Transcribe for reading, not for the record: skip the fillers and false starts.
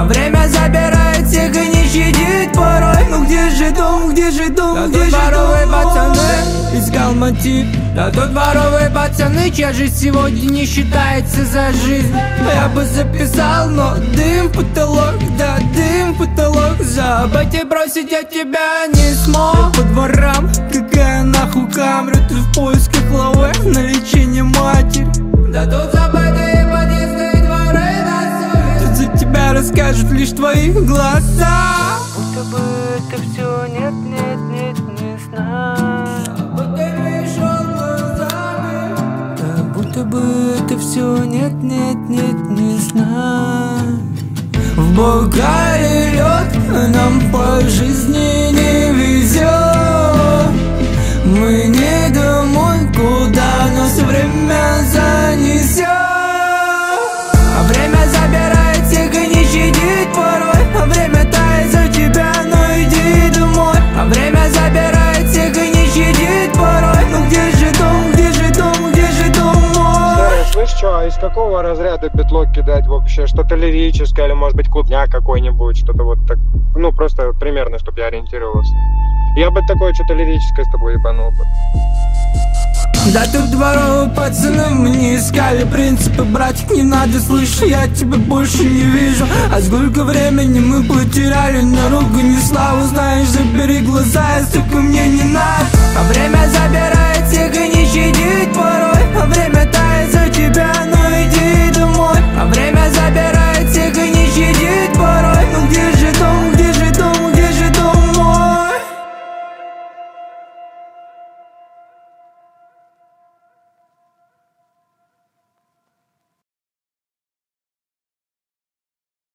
А время забирает всех и не щадит порой. Ну где же дом, где же дом, да где же дом? Пацаны, искал мотив. Да тут воровые пацаны, чья жизнь сегодня не считается за жизнь. Я бы записал, но дым в потолок, да дым в потолок. Забыть и бросить я тебя не смог. По дворам, какая нахуй камера, ты в поисках лавы на лечение матери. Да тут забытые подъезды и дворы на совесть. Тут за тебя расскажут лишь твои глаза. Будто бы это все нет, нет, нет, не знаю. Будто пришел глазами. Да будто бы это все нет, нет, нет, не знаю. В бокале лед, нам по жизни не везет. Мы не домой, куда нас время занесет. А время забирает всех и не щадит порой. А время тает за тебя, но иди домой. А время забирает всех и не щадит порой. Ну где же дом, где же дом, где же дом мой? Слышь, что, а из какого разряда битлок кидать вообще? Что-то лирическое или, может быть, клубняк какой-нибудь? Что-то вот так, ну, просто примерно, чтобы я ориентировался. Я бы такое что-то лирическое с тобой ебанул бы. Да тут дворовые пацаны, мы не искали принципы, братик, не надо, слышь, я тебя больше не вижу. А сколько времени мы потеряли на ругань и славу, знаешь, забери глаза, и сука, мне не надо. А время забирает